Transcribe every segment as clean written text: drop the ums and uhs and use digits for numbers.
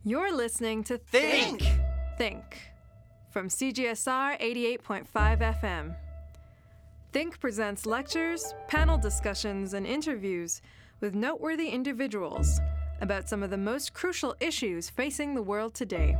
You're listening to Think! Think from CJSR 88.5 FM. Think presents lectures, panel discussions, and interviews with noteworthy individuals about some of the most crucial issues facing the world today.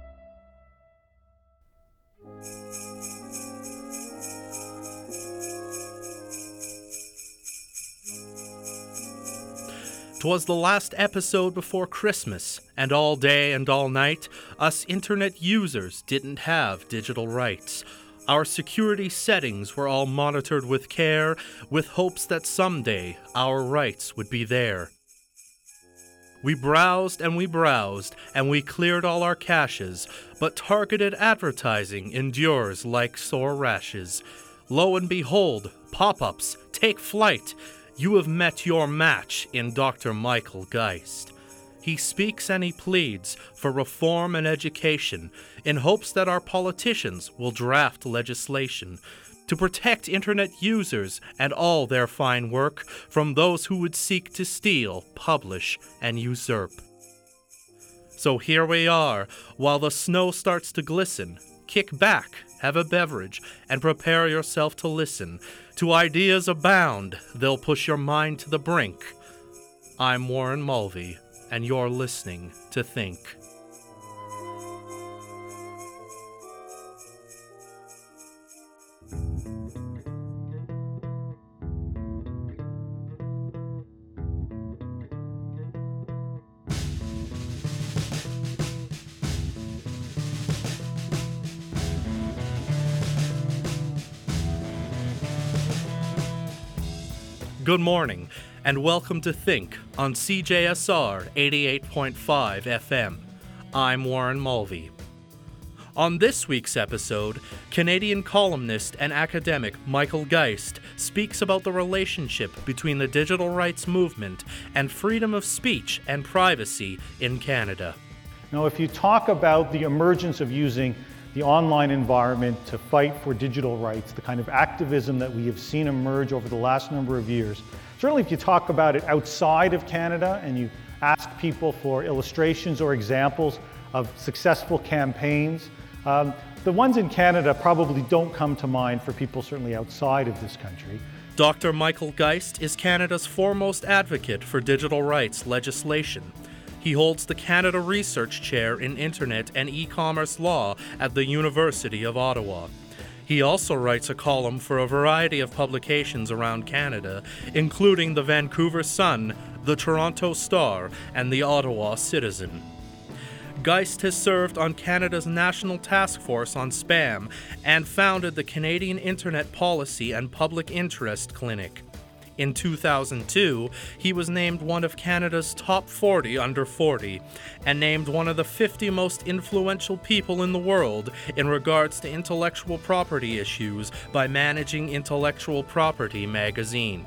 'Twas the last episode before Christmas, and all day and all night, us internet users didn't have digital rights. Our security settings were all monitored with care, with hopes that someday our rights would be there. We browsed, and we cleared all our caches, but targeted advertising endures like sore rashes. Lo and behold, pop-ups take flight. You have met your match in Dr. Michael Geist. He speaks and he pleads for reform and education in hopes that our politicians will draft legislation to protect internet users and all their fine work from those who would seek to steal, publish, and usurp. So here we are, while the snow starts to glisten. Kick back, have a beverage, and prepare yourself to listen. To ideas abound, they'll push your mind to the brink. I'm Warren Mulvey, and you're listening to Think. Good morning, and welcome to Think on CJSR 88.5 FM. I'm Warren Mulvey. On this week's episode, Canadian columnist and academic Michael Geist speaks about the relationship between the digital rights movement and freedom of speech and privacy in Canada. Now, if you talk about the emergence of using the online environment to fight for digital rights, the kind of activism that we have seen emerge over the last number of years. Certainly if you talk about it outside of Canada and you ask people for illustrations or examples of successful campaigns, the ones in Canada probably don't come to mind for people certainly outside of this country. Dr. Michael Geist is Canada's foremost advocate for digital rights legislation. He holds the Canada Research Chair in Internet and E-commerce Law at the University of Ottawa. He also writes a column for a variety of publications around Canada, including the Vancouver Sun, the Toronto Star, and the Ottawa Citizen. Geist has served on Canada's National Task Force on Spam and founded the Canadian Internet Policy and Public Interest Clinic. In 2002, he was named one of Canada's top 40 under 40 and named one of the 50 most influential people in the world in regards to intellectual property issues by Managing Intellectual Property magazine.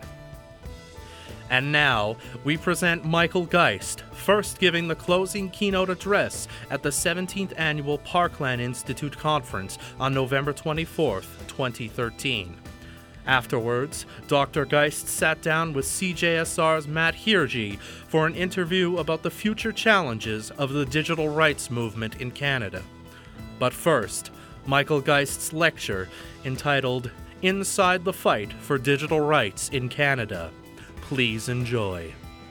And now, we present Michael Geist, first giving the closing keynote address at the 17th Annual Parkland Institute Conference on November 24th, 2013. Afterwards, Dr. Geist sat down with CJSR's Matt Hirji for an interview about the future challenges of the digital rights movement in Canada. But first, Michael Geist's lecture entitled Inside the Fight for Digital Rights in Canada. Please enjoy.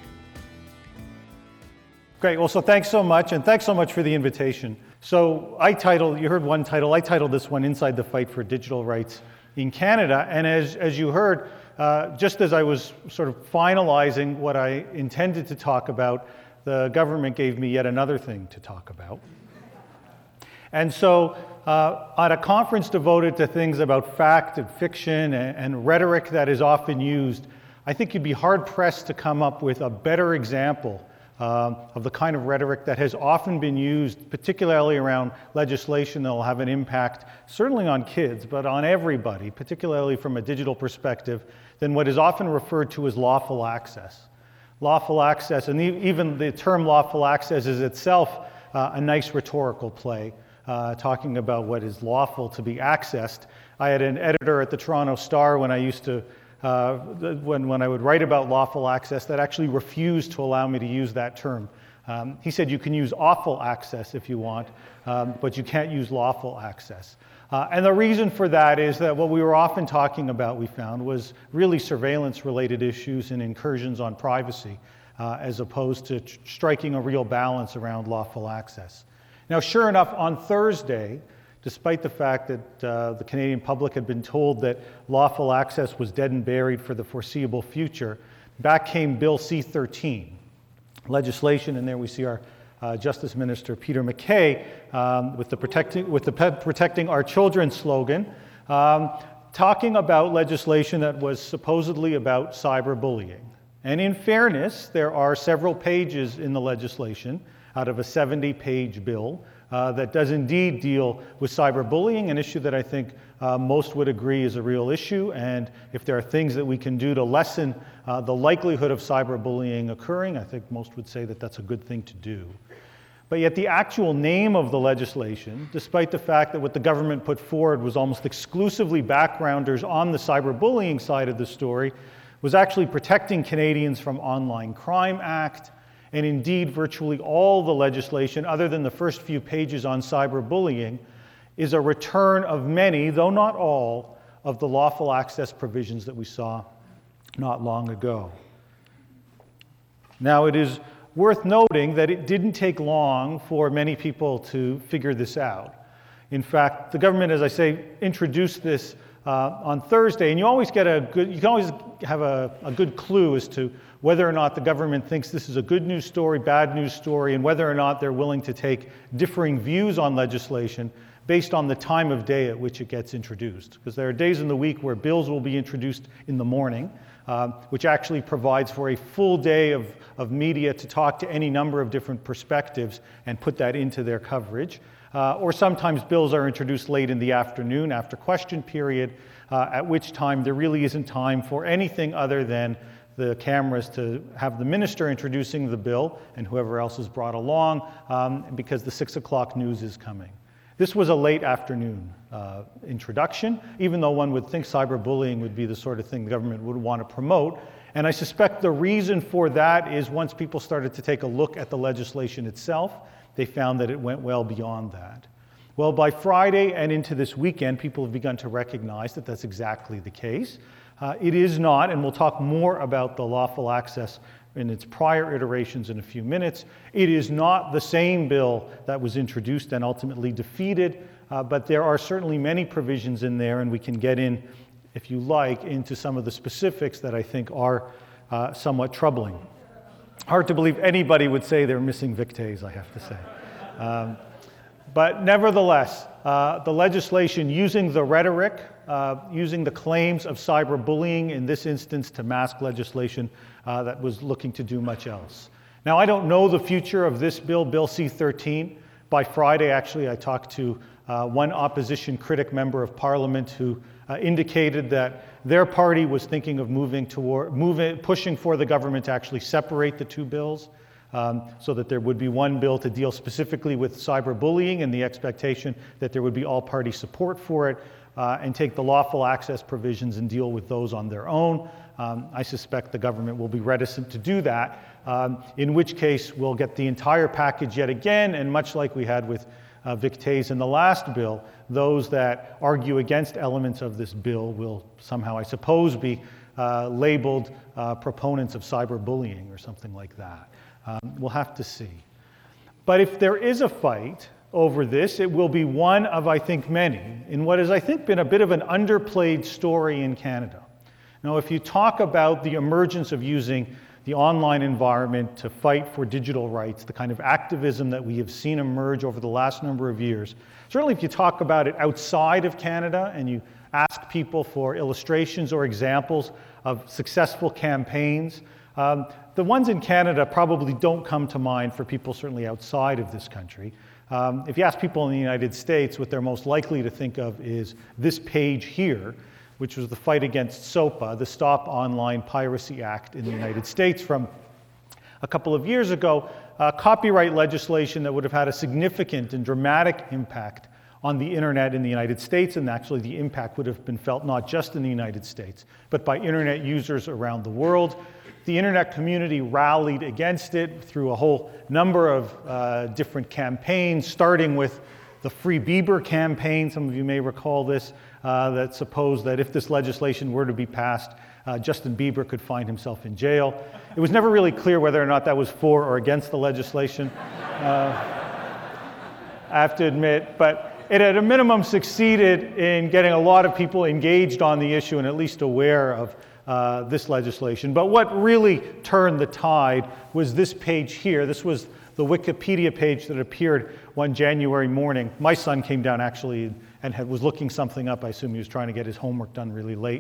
Great, well, so thanks so much, and thanks so much for the invitation. So you heard one title, I titled this one Inside the Fight for Digital Rights in Canada, and as you heard, just as I was sort of finalizing what I intended to talk about, the government gave me yet another thing to talk about. And so at a conference devoted to things about fact and fiction and rhetoric that is often used, I think you'd be hard-pressed to come up with a better example of the kind of rhetoric that has often been used, particularly around legislation that will have an impact, certainly on kids, but on everybody, particularly from a digital perspective, than what is often referred to as lawful access. Lawful access, and even the term lawful access is itself a nice rhetorical play, talking about what is lawful to be accessed. I had an editor at the Toronto Star when I used to when I would write about lawful access that actually refused to allow me to use that term. He said you can use awful access if you want, but you can't use lawful access. And the reason for that is that what we were often talking about, we found, was really surveillance-related issues and incursions on privacy, as opposed to striking a real balance around lawful access. Now, sure enough, on Thursday, despite the fact that the Canadian public had been told that lawful access was dead and buried for the foreseeable future, back came Bill C-13, legislation, and there we see our Justice Minister Peter MacKay with the Protecting Our Children slogan, talking about legislation that was supposedly about cyberbullying. And in fairness, there are several pages in the legislation out of a 70-page bill that does indeed deal with cyberbullying, an issue that I think most would agree is a real issue. And if there are things that we can do to lessen the likelihood of cyberbullying occurring, I think most would say that that's a good thing to do. But yet the actual name of the legislation, despite the fact that what the government put forward was almost exclusively backgrounders on the cyberbullying side of the story, was actually Protecting Canadians from Online Crime Act. And indeed, virtually all the legislation, other than the first few pages on cyberbullying, is a return of many, though not all, of the lawful access provisions that we saw not long ago. Now, it is worth noting that it didn't take long for many people to figure this out. In fact, the government, as I say, introduced this on Thursday, and you can always have a good clue as to whether or not the government thinks this is a good news story, bad news story, and whether or not they're willing to take differing views on legislation based on the time of day at which it gets introduced. Because there are days in the week where bills will be introduced in the morning, which actually provides for a full day of media to talk to any number of different perspectives and put that into their coverage. Or sometimes bills are introduced late in the afternoon after question period, at which time there really isn't time for anything other than the cameras to have the minister introducing the bill and whoever else is brought along because the 6 o'clock news is coming. This was a late afternoon introduction, even though one would think cyberbullying would be the sort of thing the government would want to promote. And I suspect the reason for that is once people started to take a look at the legislation itself, they found that it went well beyond that. Well, by Friday and into this weekend, people have begun to recognize that that's exactly the case. It is not, and we'll talk more about the lawful access in its prior iterations in a few minutes. It is not the same bill that was introduced and ultimately defeated, but there are certainly many provisions in there, and we can get in, if you like, into some of the specifics that I think are somewhat troubling. Hard to believe anybody would say they're missing Victase, I have to say. But nevertheless, the legislation using the rhetoric, using the claims of cyberbullying, in this instance to mask legislation that was looking to do much else. Now, I don't know the future of this bill, Bill C-13. By Friday, actually, I talked to one opposition critic member of Parliament who indicated that their party was thinking of pushing for the government to actually separate the two bills. So that there would be one bill to deal specifically with cyberbullying and the expectation that there would be all-party support for it, and take the lawful access provisions and deal with those on their own. I suspect the government will be reticent to do that, in which case we'll get the entire package yet again, and much like we had with Victase in the last bill, those that argue against elements of this bill will somehow, I suppose, be labeled proponents of cyberbullying or something like that. We'll have to see. But if there is a fight over this, it will be one of, I think, many, in what has, I think, been a bit of an underplayed story in Canada. Now, if you talk about the emergence of using the online environment to fight for digital rights, the kind of activism that we have seen emerge over the last number of years, certainly if you talk about it outside of Canada and you ask people for illustrations or examples of successful campaigns, the ones in Canada probably don't come to mind for people certainly outside of this country. If you ask people in the United States, what they're most likely to think of is this page here, which was the fight against SOPA, the Stop Online Piracy Act in the United States from a couple of years ago, copyright legislation that would have had a significant and dramatic impact on the internet in the United States, and actually the impact would have been felt not just in the United States, but by internet users around the world. The internet community rallied against it through a whole number of different campaigns, starting with the Free Bieber campaign. Some of you may recall this, that supposed that if this legislation were to be passed, Justin Bieber could find himself in jail. It was never really clear whether or not that was for or against the legislation, I have to admit, but it at a minimum succeeded in getting a lot of people engaged on the issue and at least aware of this legislation. But what really turned the tide was this page here. This was the Wikipedia page that appeared one January morning. My son came down actually and was looking something up. I assume he was trying to get his homework done really late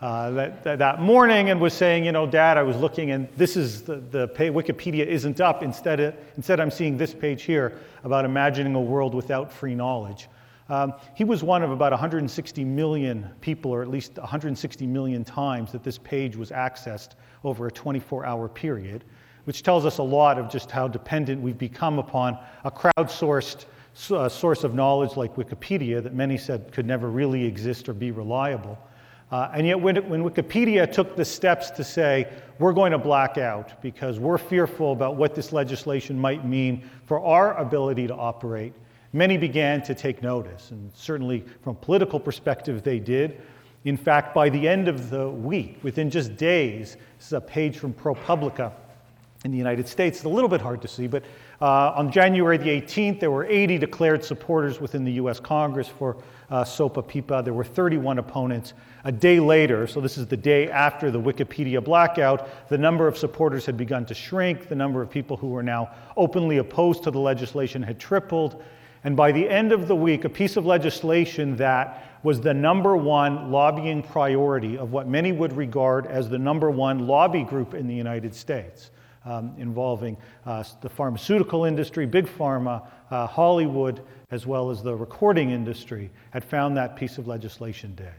that morning, and was saying, you know, Dad, I was looking and this is the page, Wikipedia isn't up. Instead I'm seeing this page here about imagining a world without free knowledge. He was one of about 160 million people, or at least 160 million times that this page was accessed over a 24-hour period, which tells us a lot of just how dependent we've become upon a crowdsourced source of knowledge like Wikipedia that many said could never really exist or be reliable. And yet when Wikipedia took the steps to say, we're going to black out because we're fearful about what this legislation might mean for our ability to operate, many began to take notice. And certainly from a political perspective, they did. In fact, by the end of the week, within just days, this is a page from ProPublica in the United States. It's a little bit hard to see, but on January the 18th, there were 80 declared supporters within the US Congress for SOPA PIPA. There were 31 opponents. A day later, so this is the day after the Wikipedia blackout, the number of supporters had begun to shrink. The number of people who were now openly opposed to the legislation had tripled. And by the end of the week, a piece of legislation that was the number one lobbying priority of what many would regard as the number one lobby group in the United States, involving the pharmaceutical industry, big pharma, Hollywood, as well as the recording industry, had found that piece of legislation dead.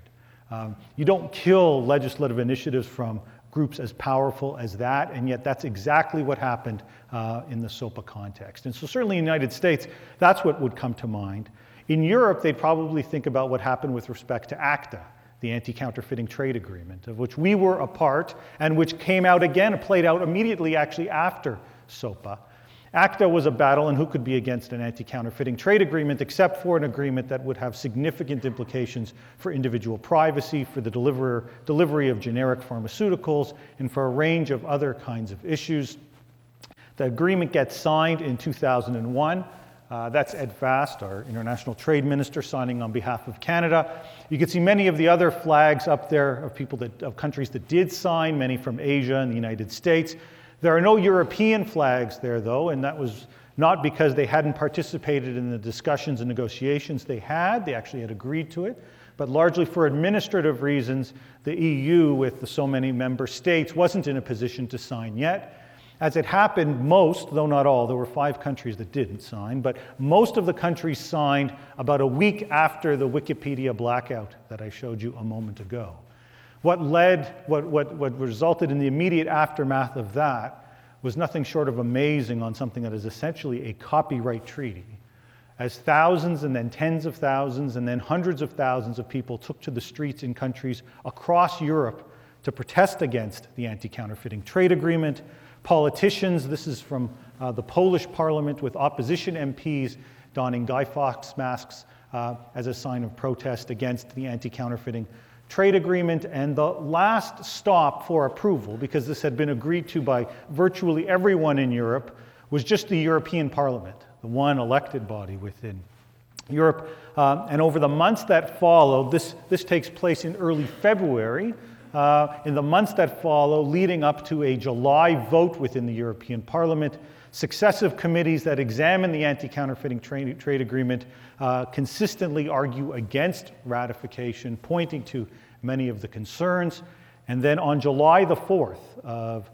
You don't kill legislative initiatives from groups as powerful as that, and yet that's exactly what happened in the SOPA context. And so certainly in the United States, that's what would come to mind. In Europe, they'd probably think about what happened with respect to ACTA, the Anti-Counterfeiting Trade Agreement, of which we were a part, and which came out again, played out immediately actually after SOPA. ACTA was a battle, and who could be against an anti-counterfeiting trade agreement except for an agreement that would have significant implications for individual privacy, for the delivery of generic pharmaceuticals, and for a range of other kinds of issues. The agreement gets signed in 2001. That's Ed Fast, our international trade minister, signing on behalf of Canada. You can see many of the other flags up there of countries that did sign, many from Asia and the United States. There are no European flags there, though, and that was not because they hadn't participated in the discussions and negotiations they had. They actually had agreed to it, but largely for administrative reasons, the EU, with so many member states, wasn't in a position to sign yet. As it happened, most, though not all, there were 5 countries that didn't sign, but most of the countries signed about a week after the Wikipedia blackout that I showed you a moment ago. What resulted in the immediate aftermath of that was nothing short of amazing on something that is essentially a copyright treaty. As thousands and then tens of thousands and then hundreds of thousands of people took to the streets in countries across Europe to protest against the Anti-Counterfeiting Trade Agreement, politicians, this is from the Polish parliament, with opposition MPs donning Guy Fawkes masks as a sign of protest against the Anti-Counterfeiting Trade Agreement, and the last stop for approval, because this had been agreed to by virtually everyone in Europe, was just the European Parliament, the one elected body within Europe. And over the months that followed, this takes place in early February, in the months that follow, leading up to a July vote within the European Parliament, successive committees that examine the Anti-Counterfeiting Trade Agreement consistently argue against ratification, pointing to many of the concerns. And then on July the 4th of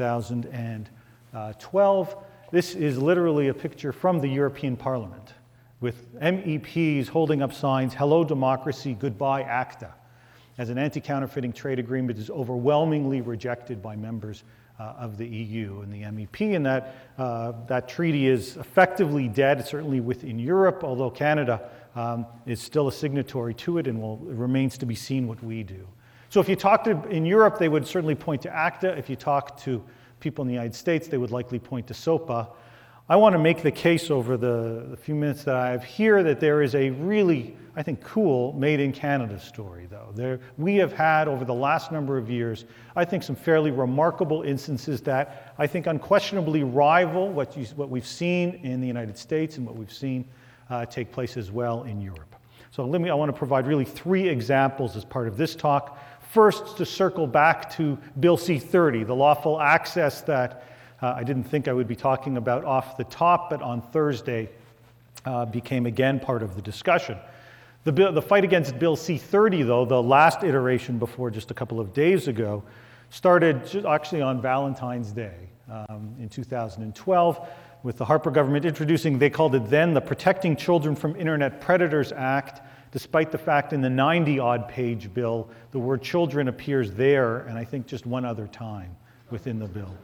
2012, this is literally a picture from the European Parliament, with MEPs holding up signs, "Hello democracy, goodbye ACTA," as an anti-counterfeiting trade agreement is overwhelmingly rejected by members of the EU and the MEP, and that treaty is effectively dead, certainly within Europe, although Canada is still a signatory to it, and it remains to be seen what we do. So if you talk in Europe, they would certainly point to ACTA. If you talk to people in the United States, they would likely point to SOPA. I want to make the case over the few minutes that I have here that there is a really, I think, cool Made in Canada story, though. We have had, over the last number of years, I think some fairly remarkable instances that I think unquestionably rival what we've seen in the United States and what we've seen take place as well in Europe. So I want to provide really 3 examples as part of this talk. First, to circle back to Bill C-30, the lawful access that I didn't think I would be talking about off the top, but on Thursday became again part of the discussion. The fight against Bill C-30, though, the last iteration before just a couple of days ago, started actually on Valentine's Day in 2012 with the Harper government introducing, they called it then, the Protecting Children from Internet Predators Act, despite the fact in the 90-odd page bill, the word children appears there, and I think just one other time within the bill.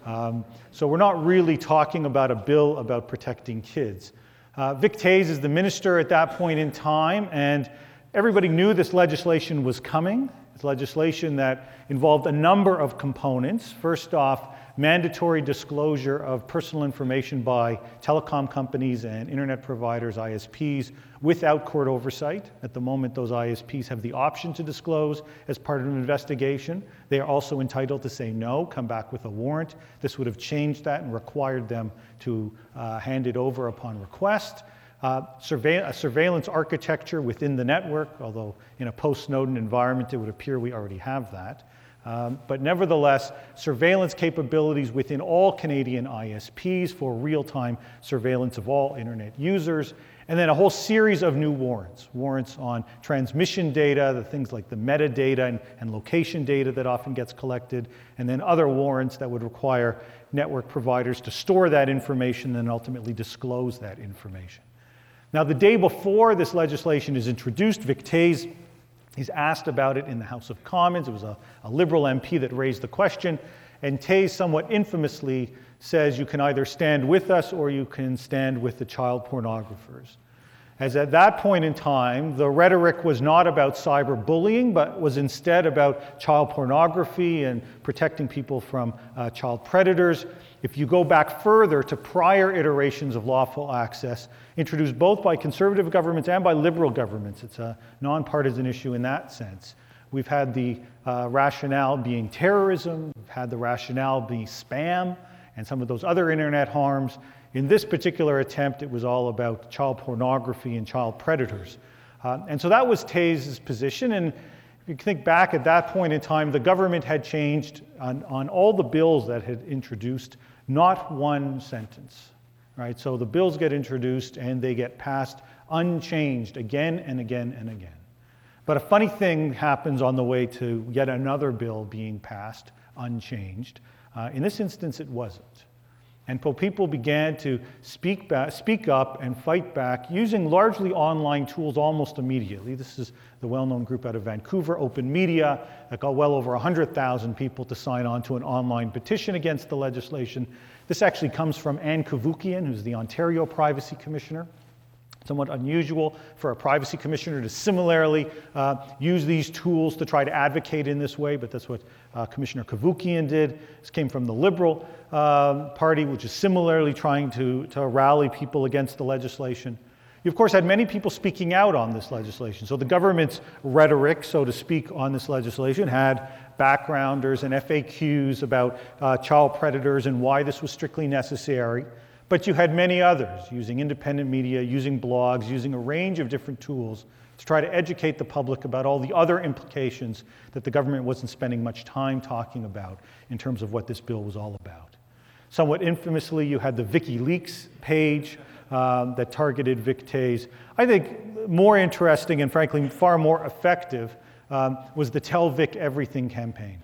So we're not really talking about a bill about protecting kids. Vic Taze is the minister at that point in time, and everybody knew this legislation was coming. It's legislation that involved a number of components. First off, mandatory disclosure of personal information by telecom companies and internet providers, ISPs, without court oversight. At the moment, those ISPs have the option to disclose as part of an investigation. They are also entitled to say no, come back with a warrant. This would have changed that and required them to hand it over upon request. A surveillance architecture within the network, although in a post-Snowden environment, it would appear we already have that. But nevertheless, surveillance capabilities within all Canadian ISPs for real-time surveillance of all internet users, and then a whole series of new warrants. Warrants on transmission data, the things like the metadata and location data that often gets collected, and then other warrants that would require network providers to store that information and ultimately disclose that information. Now, the day before this legislation is introduced, Vic Taze, he's asked about it in the House of Commons. It was a Liberal MP that raised the question, and Taze somewhat infamously says you can either stand with us or you can stand with the child pornographers. As at that point in time, the rhetoric was not about cyberbullying, but was instead about child pornography and protecting people from child predators. If you go back further to prior iterations of lawful access, introduced both by conservative governments and by liberal governments, it's a nonpartisan issue in that sense. We've had the rationale being terrorism, we've had the rationale being spam, and some of those other internet harms. In this particular attempt, it was all about child pornography and child predators. And so that was Taze's position, and if you think back at that point in time, the government had changed on all the bills that had introduced, not one sentence, right? So the bills get introduced and they get passed unchanged again and again and again. But a funny thing happens on the way to yet another bill being passed unchanged. In this instance, it wasn't. And people began to speak up and fight back using largely online tools almost immediately. This is the well-known group out of Vancouver, Open Media, that got well over 100,000 people to sign on to an online petition against the legislation. This actually comes from Anne Cavoukian, who's the Ontario Privacy Commissioner. Somewhat unusual for a privacy commissioner to similarly use these tools to try to advocate in this way, but that's what Commissioner Cavoukian did. This came from the Liberal Party, which is similarly trying to rally people against the legislation. You, of course, had many people speaking out on this legislation. So the government's rhetoric, so to speak, on this legislation had backgrounders and FAQs about child predators and why this was strictly necessary. But you had many others using independent media, using blogs, using a range of different tools to try to educate the public about all the other implications that the government wasn't spending much time talking about in terms of what this bill was all about. Somewhat infamously, you had the WikiLeaks page that targeted Vic Taze. I think more interesting and frankly far more effective was the Tell Vic Everything campaign.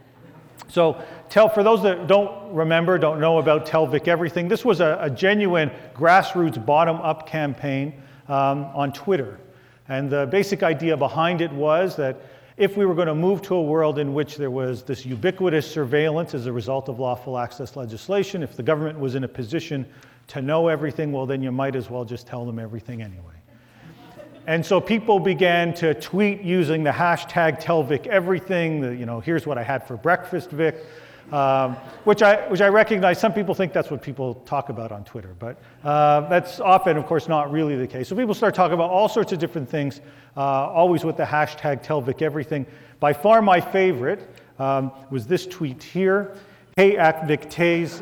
So for those that don't know about Tell Vic Everything, this was a genuine grassroots bottom-up campaign on Twitter. And the basic idea behind it was that if we were going to move to a world in which there was this ubiquitous surveillance as a result of lawful access legislation, if the government was in a position to know everything, well, then you might as well just tell them everything anyway. And so people began to tweet using the hashtag #TellVicEverything, here's what I had for breakfast, Vic, which I recognize some people think that's what people talk about on Twitter, but that's often, of course, not really the case. So people start talking about all sorts of different things, always with the hashtag #TellVicEverything. By far my favorite was this tweet here. Hey, at Vic Tays.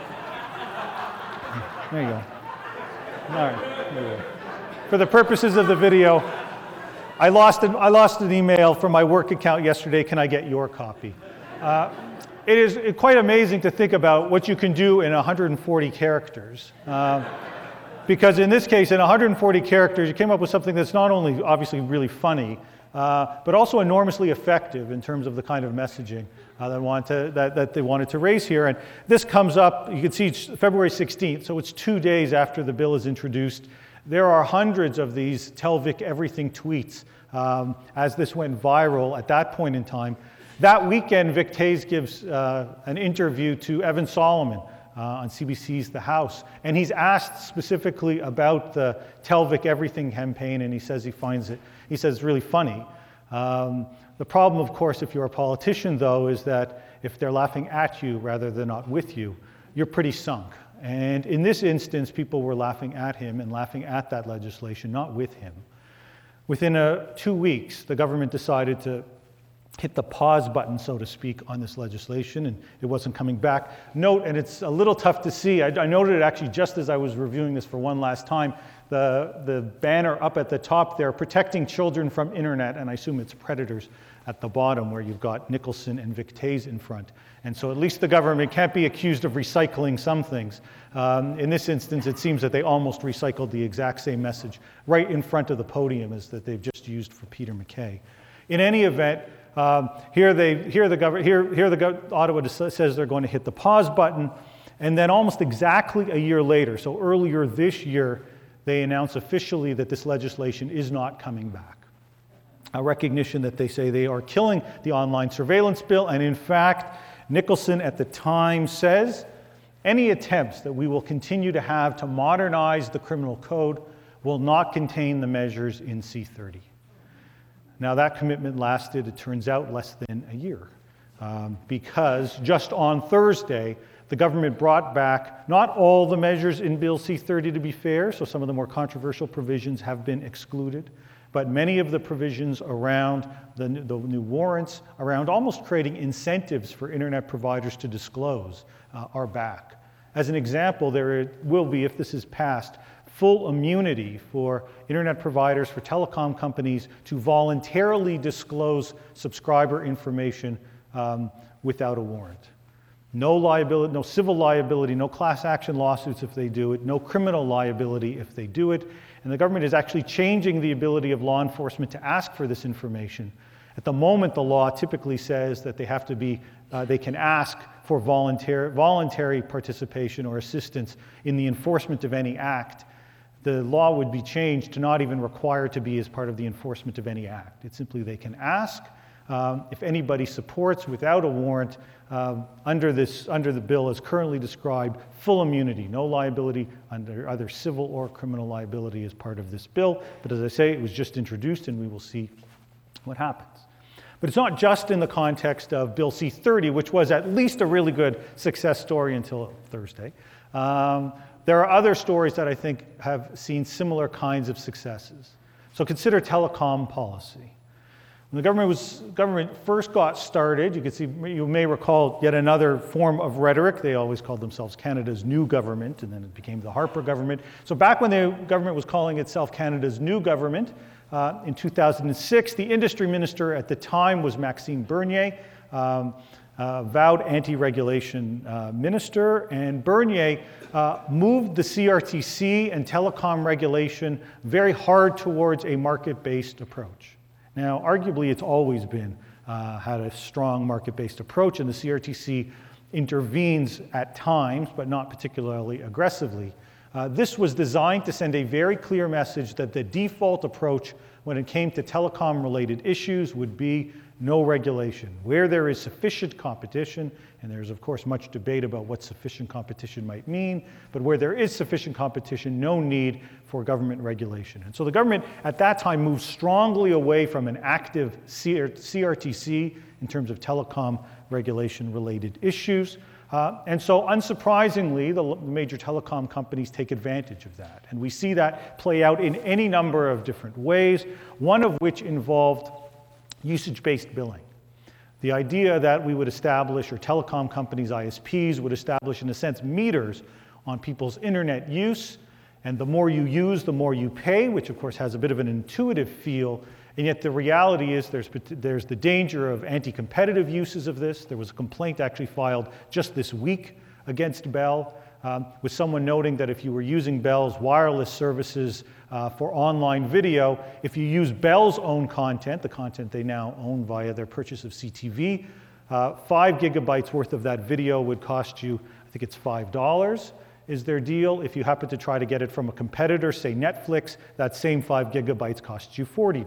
There you go. All right, there you go. For the purposes of the video, I lost an email from my work account yesterday. Can I get your copy? It is quite amazing to think about what you can do in 140 characters. Because in this case, in 140 characters, you came up with something that's not only obviously really funny, but also enormously effective in terms of the kind of messaging that they wanted to raise here. And this comes up, you can see it's February 16th, so it's 2 days after the bill is introduced. There are hundreds of these Tell Vic Everything tweets as this went viral at that point in time. That weekend, Vic Tays gives an interview to Evan Solomon on CBC's The House, and he's asked specifically about the Tell Vic Everything campaign, and he says it's really funny. The problem, of course, if you're a politician, though, is that if they're laughing at you rather than not with you, you're pretty sunk. And in this instance, people were laughing at him and laughing at that legislation, not with him. Within 2 weeks, the government decided to hit the pause button, so to speak, on this legislation, and it wasn't coming back. Note, and it's a little tough to see, I noted it actually just as I was reviewing this for one last time, the banner up at the top there, protecting children from internet, and I assume it's predators at the bottom where you've got Nicholson and Vic Tays in front. And so at least the government can't be accused of recycling some things. In this instance, it seems that they almost recycled the exact same message right in front of the podium as that they've just used for Peter MacKay. In any event, Ottawa says they're going to hit the pause button, and then almost exactly a year later, so earlier this year, they announce officially that this legislation is not coming back. A recognition that they say they are killing the online surveillance bill, and in fact, Nicholson at the time says, any attempts that we will continue to have to modernize the criminal code will not contain the measures in C-30. Now that commitment lasted, it turns out, less than a year, because just on Thursday, the government brought back not all the measures in Bill C-30, to be fair, so some of the more controversial provisions have been excluded, but many of the provisions around the new warrants, around almost creating incentives for internet providers to disclose, are back. As an example, there will be, if this is passed, full immunity for internet providers, for telecom companies to voluntarily disclose subscriber information without a warrant. No liability, no civil liability, no class action lawsuits if they do it, no criminal liability if they do it. And the government is actually changing the ability of law enforcement to ask for this information. At the moment, the law typically says that they can ask for voluntary participation or assistance in the enforcement of any act. The law would be changed to not even require to be as part of the enforcement of any act. It's simply they can ask. If anybody supports without a warrant, under the bill as currently described, full immunity, no liability under either civil or criminal liability as part of this bill. But as I say, it was just introduced and we will see what happens. But it's not just in the context of Bill C-30, which was at least a really good success story until Thursday. There are other stories that I think have seen similar kinds of successes. So consider telecom policy. When the government first got started, you may recall yet another form of rhetoric. They always called themselves Canada's new government, and then it became the Harper government. So back when the government was calling itself Canada's new government, in 2006, the industry minister at the time was Maxime Bernier, vowed anti-regulation minister, and Bernier moved the CRTC and telecom regulation very hard towards a market-based approach. Now, arguably, it's always been had a strong market-based approach, and the CRTC intervenes at times, but not particularly aggressively. This was designed to send a very clear message that the default approach when it came to telecom-related issues would be no regulation. Where there is sufficient competition, and there's of course much debate about what sufficient competition might mean, but where there is sufficient competition, no need for government regulation. And so the government at that time moved strongly away from an active CRTC in terms of telecom regulation-related issues. And so unsurprisingly, the major telecom companies take advantage of that. And we see that play out in any number of different ways, one of which involved usage-based billing. The idea that we would establish, or telecom companies, ISPs, would establish, in a sense, meters on people's internet use, and the more you use, the more you pay, which of course has a bit of an intuitive feel, and yet the reality is there's the danger of anti-competitive uses of this. There was a complaint actually filed just this week against Bell, with someone noting that if you were using Bell's wireless services for online video, if you use Bell's own content, the content they now own via their purchase of CTV, 5 gigabytes worth of that video would cost you, I think it's $5 is their deal. If you happen to try to get it from a competitor, say Netflix, that same 5 gigabytes costs you $40.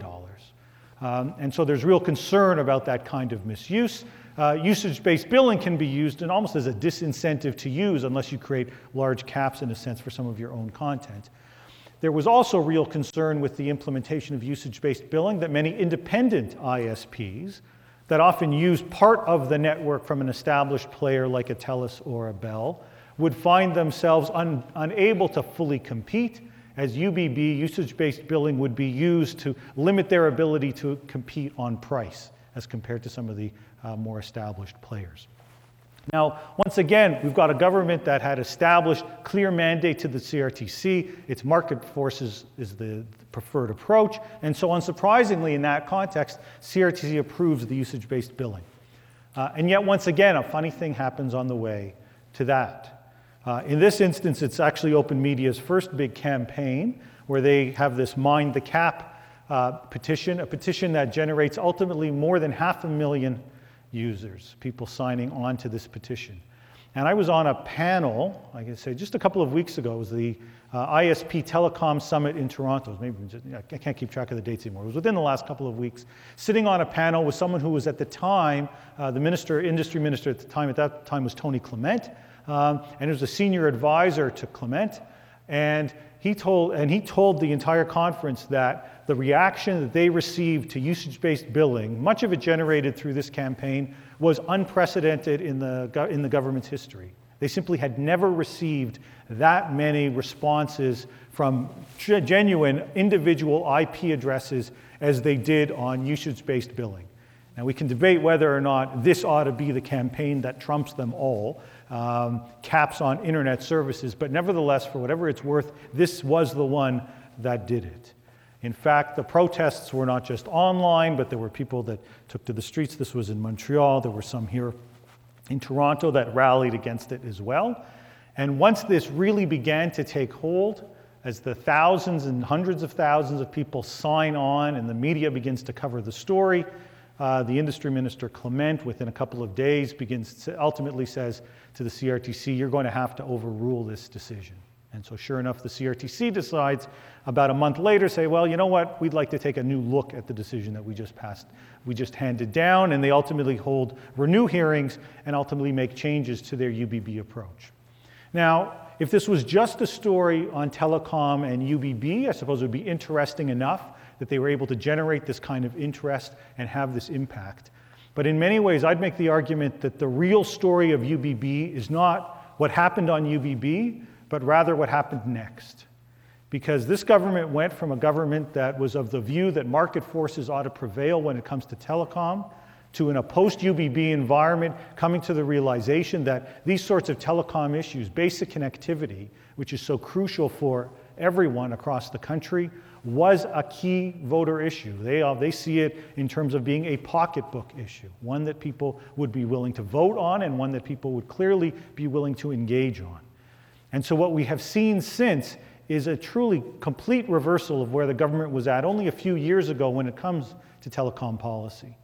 And so there's real concern about that kind of misuse. Usage-based billing can be used and almost as a disincentive to use unless you create large caps, in a sense, for some of your own content. There was also real concern with the implementation of usage-based billing that many independent ISPs that often use part of the network from an established player like a TELUS or a Bell would find themselves unable to fully compete, as UBB, usage-based billing, would be used to limit their ability to compete on price as compared to some of the more established players. Now, once again, we've got a government that had established clear mandate to the CRTC. Its market forces is the preferred approach. And so unsurprisingly, in that context, CRTC approves the usage-based billing. And yet, once again, a funny thing happens on the way to that. In this instance, it's actually Open Media's first big campaign where they have this Mind the Cap petition, a petition that generates ultimately more than 500,000 users, people signing on to this petition. And I was on a panel, I can say just a couple of weeks ago, it was the ISP Telecom Summit in Toronto. I can't keep track of the dates anymore. It was within the last couple of weeks, sitting on a panel with someone who was at the time, the industry minister at that time was Tony Clement, and he was a senior advisor to Clement, and he told the entire conference that the reaction that they received to usage-based billing, much of it generated through this campaign, was unprecedented in the government's history. They simply had never received that many responses from genuine individual IP addresses as they did on usage-based billing. Now, we can debate whether or not this ought to be the campaign that trumps them all, caps on internet services, but nevertheless, for whatever it's worth, this was the one that did it. In fact, the protests were not just online, but there were people that took to the streets. This was in Montreal. There were some here in Toronto that rallied against it as well. And once this really began to take hold, as the thousands and hundreds of thousands of people sign on and the media begins to cover the story, the industry minister Clement, within a couple of days, ultimately says to the CRTC, you're going to have to overrule this decision. And so sure enough, the CRTC decides about a month later, say, well, you know what, we'd like to take a new look at the decision that we just handed down, and they ultimately renew hearings and ultimately make changes to their UBB approach. Now, if this was just a story on telecom and UBB, I suppose it would be interesting enough that they were able to generate this kind of interest and have this impact. But in many ways, I'd make the argument that the real story of UBB is not what happened on UBB, but rather what happened next. Because this government went from a government that was of the view that market forces ought to prevail when it comes to telecom, to in a post-UBB environment coming to the realization that these sorts of telecom issues, basic connectivity, which is so crucial for everyone across the country, was a key voter issue. They see it in terms of being a pocketbook issue, one that people would be willing to vote on and one that people would clearly be willing to engage on. And so what we have seen since is a truly complete reversal of where the government was at only a few years ago when it comes to telecom policy. The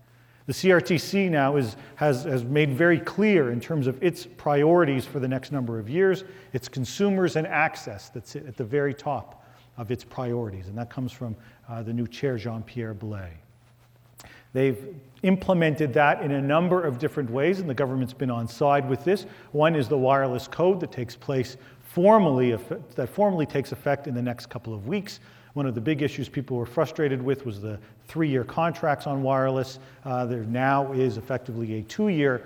The CRTC now has made very clear in terms of its priorities for the next number of years. It's consumers and access that's at the very top of its priorities, and that comes from the new chair, Jean-Pierre Blais. They've implemented that in a number of different ways, and the government's been on side with this. One is the wireless code that takes place formally takes effect in the next couple of weeks. One of the big issues people were frustrated with was the 3-year contracts on wireless. There now is effectively a two-year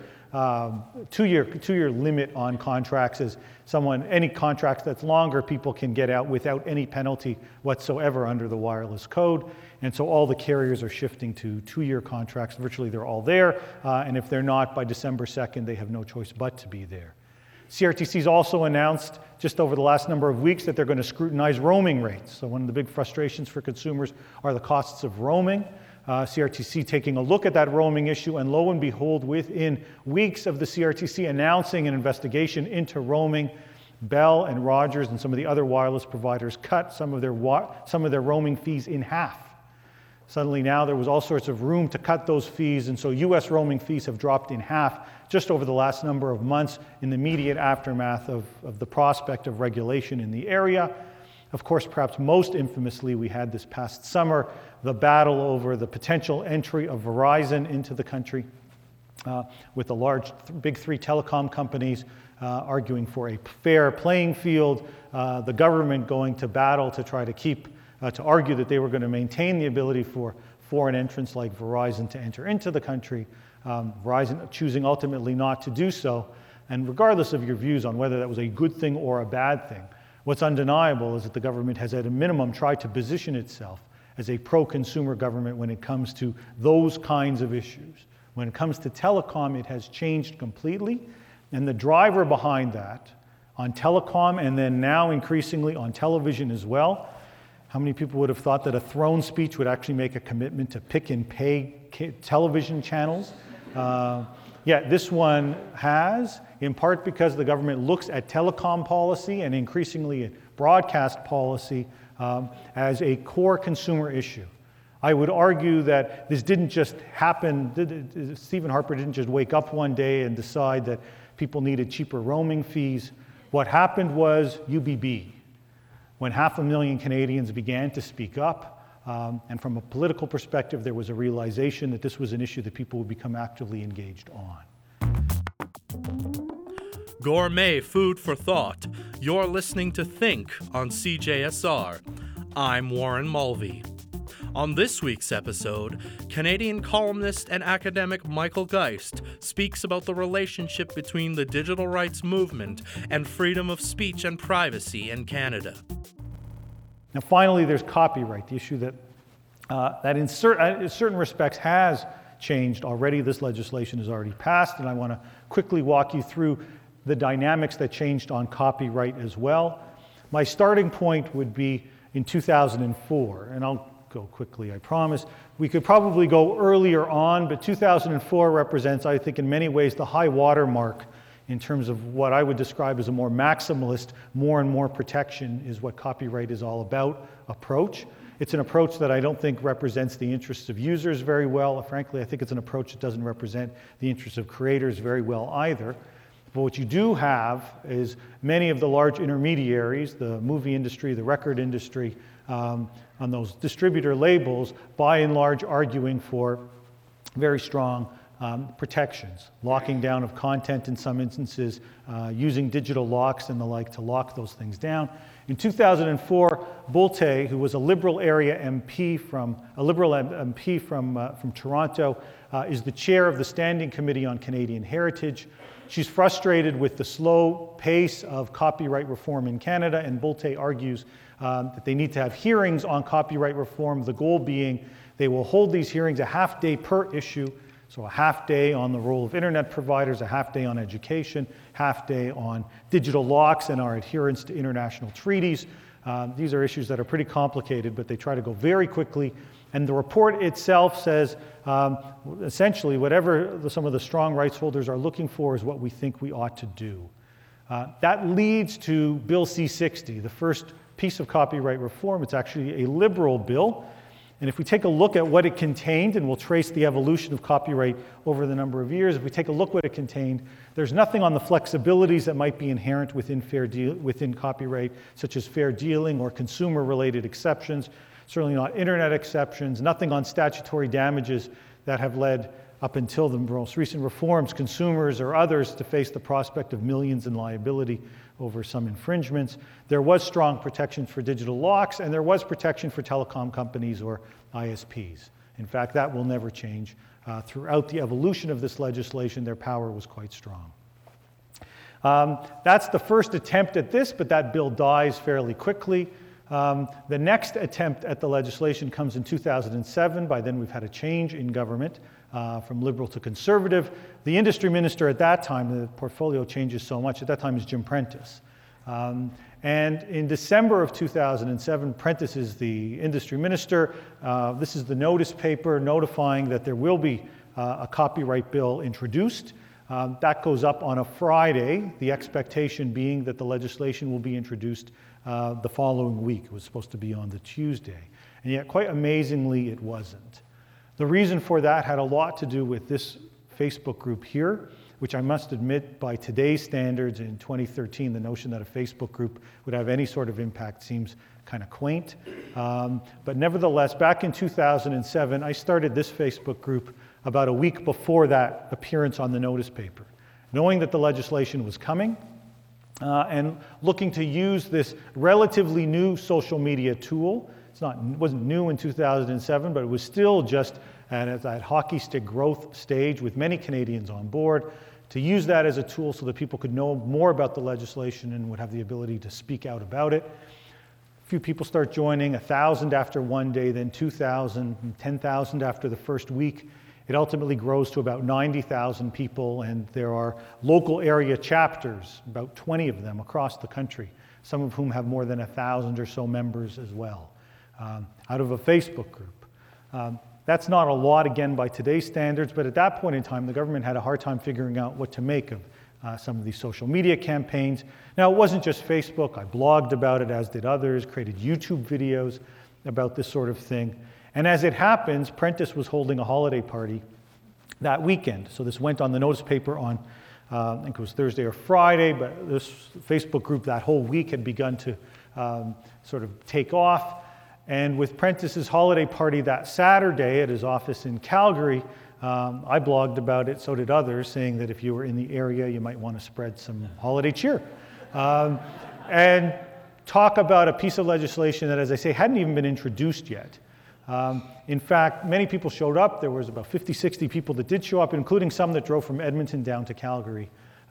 limit on contracts. As any contract that's longer, people can get out without any penalty whatsoever under the wireless code. And so all the carriers are shifting to 2-year contracts. Virtually they're all there. And if they're not, by December 2nd, they have no choice but to be there. CRTC's also announced just over the last number of weeks that they're going to scrutinize roaming rates. So one of the big frustrations for consumers are the costs of roaming. CRTC taking a look at that roaming issue, and lo and behold, within weeks of the CRTC announcing an investigation into roaming, Bell and Rogers and some of the other wireless providers cut some of their roaming fees in half. Suddenly now there was all sorts of room to cut those fees, and so US roaming fees have dropped in half just over the last number of months in the immediate aftermath of the prospect of regulation in the area. Of course, perhaps most infamously, we had this past summer the battle over the potential entry of Verizon into the country, with the big three telecom companies arguing for a fair playing field, the government going to battle to try to argue that they were going to maintain the ability for foreign entrants like Verizon to enter into the country, Verizon choosing ultimately not to do so. And regardless of your views on whether that was a good thing or a bad thing, what's undeniable is that the government has at a minimum tried to position itself as a pro-consumer government when it comes to those kinds of issues. When it comes to telecom, it has changed completely. And the driver behind that, on telecom and then now increasingly on television as well, how many people would have thought that a throne speech would actually make a commitment to pick and pay television channels? This one has, in part because the government looks at telecom policy and increasingly at broadcast policy as a core consumer issue. I would argue that this didn't just happen. Stephen Harper didn't just wake up one day and decide that people needed cheaper roaming fees. What happened was UBB, when 500,000 Canadians began to speak up, and from a political perspective, there was a realization that this was an issue that people would become actively engaged on. Gourmet food for thought. You're listening to Think on CJSR. I'm Warren Mulvey. On this week's episode, Canadian columnist and academic Michael Geist speaks about the relationship between the digital rights movement and freedom of speech and privacy in Canada. Now, finally, there's copyright, the issue that in certain respects has changed already. This legislation is already passed, and I want to quickly walk you through the dynamics that changed on copyright as well. My starting point would be in 2004, and I'll go quickly, I promise. We could probably go earlier on, but 2004 represents, I think, in many ways the high water mark in terms of what I would describe as a more maximalist, more and more protection is what copyright is all about approach. It's an approach that I don't think represents the interests of users very well. Frankly, I think it's an approach that doesn't represent the interests of creators very well either. But what you do have is many of the large intermediaries, the movie industry, the record industry, on those distributor labels, by and large arguing for very strong protections, locking down of content in some instances, using digital locks and the like to lock those things down. In 2004, Boulté, who was a Liberal area MP from Toronto, is the chair of the Standing Committee on Canadian Heritage. She's frustrated with the slow pace of copyright reform in Canada, and Boulté argues that they need to have hearings on copyright reform, the goal being they will hold these hearings a half day per issue, so a half day on the role of internet providers, a half day on education, half day on digital locks and our adherence to international treaties. These are issues that are pretty complicated, but they try to go very quickly. And the report itself says, essentially, whatever some of the strong rights holders are looking for is what we think we ought to do. That leads to Bill C-60, the first piece of copyright reform. It's actually a Liberal bill. And if we take a look at what it contained, and we'll trace the evolution of copyright over the number of years, if we take a look what it contained, there's nothing on the flexibilities that might be inherent within copyright, such as fair dealing or consumer-related exceptions, certainly not internet exceptions, nothing on statutory damages that have led, up until the most recent reforms, consumers or others to face the prospect of millions in liability over some infringements. There was strong protection for digital locks, and there was protection for telecom companies or ISPs. In fact, that will never change. Throughout the evolution of this legislation, their power was quite strong. That's the first attempt at this, but that bill dies fairly quickly. The next attempt at the legislation comes in 2007. By then, we've had a change in government from liberal to conservative. The industry minister at that time, the portfolio changes so much, at that time is Jim Prentice. And in December of 2007, Prentice is the industry minister. This is the notice paper notifying that there will be a copyright bill introduced. That goes up on a Friday, the expectation being that the legislation will be introduced the following week. It was supposed to be on the Tuesday. And yet, quite amazingly, it wasn't. The reason for that had a lot to do with this Facebook group here, which I must admit, by today's standards in 2013, the notion that a Facebook group would have any sort of impact seems kind of quaint. But nevertheless, back in 2007, I started this Facebook group about a week before that appearance on the notice paper, knowing that the legislation was coming and looking to use this relatively new social media tool. It wasn't new in 2007, but it was still just at that hockey stick growth stage with many Canadians on board, to use that as a tool so that people could know more about the legislation and would have the ability to speak out about it. A few people start joining, 1,000 after one day, then 2,000, 10,000 after the first week. It ultimately grows to about 90,000 people, and there are local area chapters, about 20 of them across the country, some of whom have more than 1,000 or so members as well, out of a Facebook group. That's not a lot, again, by today's standards, but at that point in time, the government had a hard time figuring out what to make of some of these social media campaigns. Now, it wasn't just Facebook. I blogged about it, as did others, created YouTube videos about this sort of thing. And as it happens, Prentice was holding a holiday party that weekend. So this went on the notice paper on, I think it was Thursday or Friday, but this Facebook group that whole week had begun to sort of take off. And with Prentice's holiday party that Saturday at his office in Calgary, I blogged about it, so did others, saying that if you were in the area, you might want to spread some holiday cheer. And talk about a piece of legislation that, as I say, hadn't even been introduced yet. In fact, many people showed up. There was about 50, 60 people that did show up, including some that drove from Edmonton down to Calgary,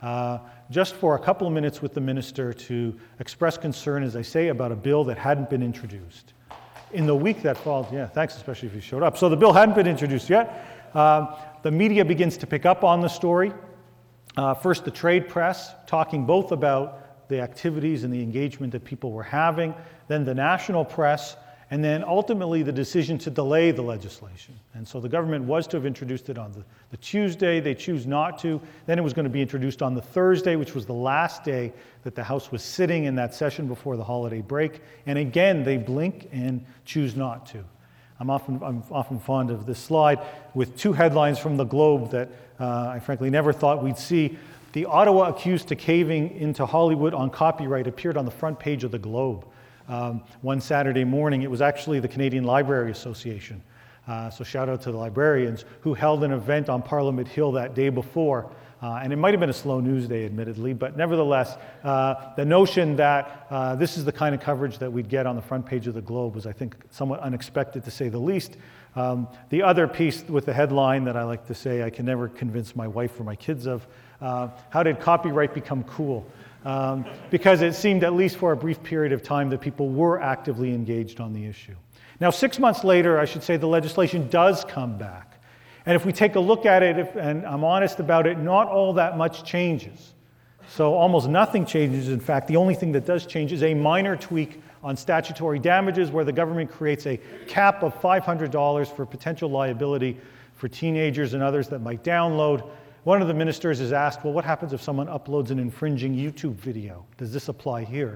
just for a couple of minutes with the minister to express concern, as I say, about a bill that hadn't been introduced. In the week that followed, yeah, thanks, especially if you showed up. So the bill hadn't been introduced yet. The media begins to pick up on the story. First, the trade press, talking both about the activities and the engagement that people were having, then the national press, and then ultimately the decision to delay the legislation. And so the government was to have introduced it on the Tuesday. They choose not to. Then it was going to be introduced on the Thursday, which was the last day that the House was sitting in that session before the holiday break. And again, they blink and choose not to. I'm often fond of this slide with two headlines from the Globe that I frankly never thought we'd see. The Ottawa accused to caving into Hollywood on copyright appeared on the front page of the Globe. One Saturday morning. It was actually the Canadian Library Association. So shout out to the librarians who held an event on Parliament Hill that day before. And it might have been a slow news day, admittedly, but nevertheless, the notion that this is the kind of coverage that we'd get on the front page of the Globe was, I think, somewhat unexpected, to say the least. The other piece with the headline that I like to say I can never convince my wife or my kids of, how did copyright become cool? Because it seemed, at least for a brief period of time, that people were actively engaged on the issue. Now, 6 months later, I should say, the legislation does come back. And if we take a look at it, and I'm honest about it, not all that much changes. So almost nothing changes. In fact, the only thing that does change is a minor tweak on statutory damages, where the government creates a cap of $500 for potential liability for teenagers and others that might download. One of the ministers is asked, well, what happens if someone uploads an infringing YouTube video? Does this apply here?